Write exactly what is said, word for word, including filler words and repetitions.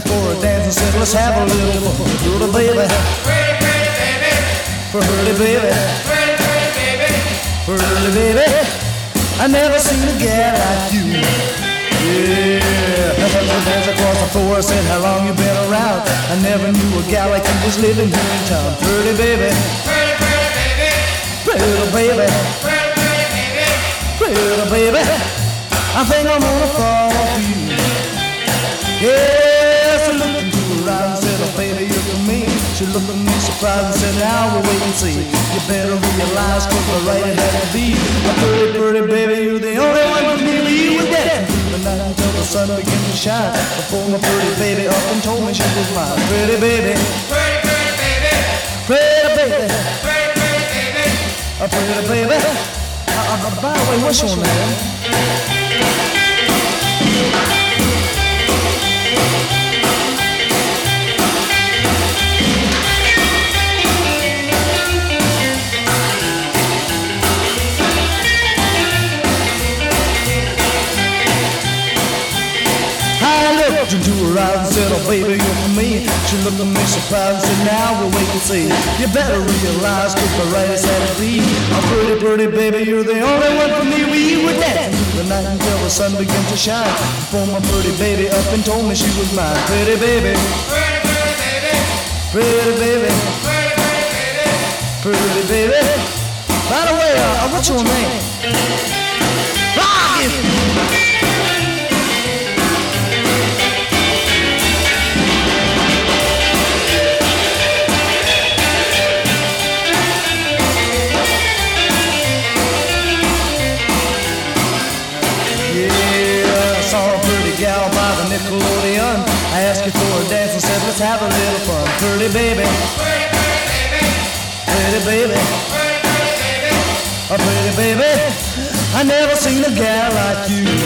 her for a dance and said, let's have a little fun. Pretty baby, Pretty, pretty baby, pretty baby, pretty, pretty baby. pretty baby. I never seen a gal like you. Yeah, dance across the floor, said, how long you been around? I never knew a gal like you was living here in town. Pretty baby, Pretty, pretty baby, pretty baby, pretty, pretty baby. pretty baby. I think I'm gonna fall for you. Yes, I looked into her eyes and said, oh baby, you're for me. She looked at me surprised and said, now we'll wait and see. You better realize, cause we're right it had to be. A pretty, pretty baby, you're the only one for me. You were dancing through the night until the sun began to shine. Before my pretty baby up and told me she was mine. Pretty baby, Pretty, pretty baby, pretty baby, pretty, pretty baby. a pretty baby. Uh, uh, by the way, what's your name? I looked into her eyes and said, oh baby, you're for me. She looked at me surprised and said, now we'll wait and see. You better realize, cause the right is had to be. Oh pretty, pretty baby, you're the only one for me. We were dancing through the night until the sun began to shine. Before my pretty baby up and told me she was mine. Pretty baby, Pretty, pretty baby, pretty baby, pretty, pretty baby. pretty baby. By the way, uh, what's your name? Rock it! Gal by the Nickelodeon. I asked you for a dance and said, let's have a little fun. Pretty baby, Pretty, pretty baby, pretty baby, pretty, pretty baby. a pretty baby. I never seen a gal like you.